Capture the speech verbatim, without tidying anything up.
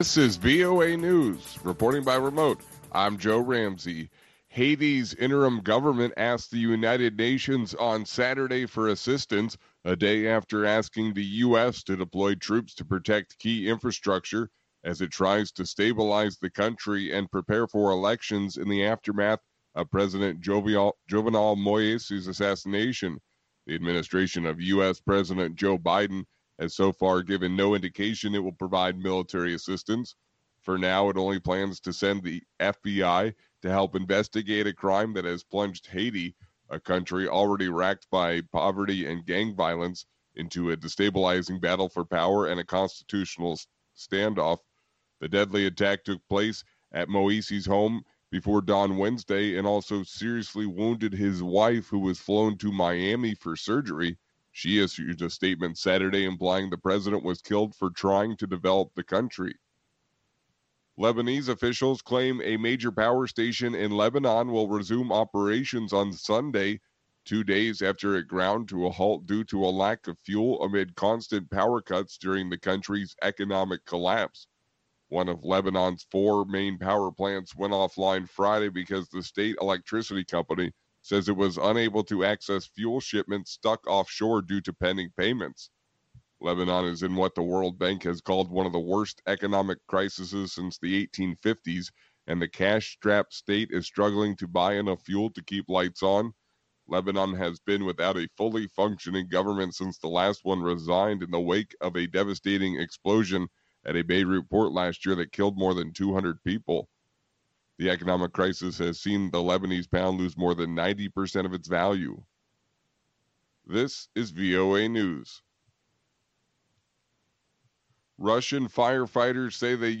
This is V O A News, reporting by remote. I'm Joe Ramsey. Haiti's interim government asked the United Nations on Saturday for assistance, a day after asking the U S to deploy troops to protect key infrastructure as it tries to stabilize the country and prepare for elections in the aftermath of President Jovenel, Jovenel Moise's assassination. The administration of U S. President Joe Biden has so far given no indication it will provide military assistance. For now, it only plans to send the F B I to help investigate a crime that has plunged Haiti, a country already racked by poverty and gang violence, into a destabilizing battle for power and a constitutional standoff. The deadly attack took place at Moise's home before dawn Wednesday and also seriously wounded his wife, who was flown to Miami for surgery. She issued a statement Saturday implying the president was killed for trying to develop the country. Lebanese officials claim a major power station in Lebanon will resume operations on Sunday, two days after it ground to a halt due to a lack of fuel amid constant power cuts during the country's economic collapse. One of Lebanon's four main power plants went offline Friday because the state electricity company says it was unable to access fuel shipments stuck offshore due to pending payments. Lebanon is in what the World Bank has called one of the worst economic crises since the eighteen fifties, and the cash-strapped state is struggling to buy enough fuel to keep lights on. Lebanon has been without a fully functioning government since the last one resigned in the wake of a devastating explosion at a Beirut port last year that killed more than two hundred people. The economic crisis has seen the Lebanese pound lose more than ninety percent of its value. This is V O A News. Russian firefighters say they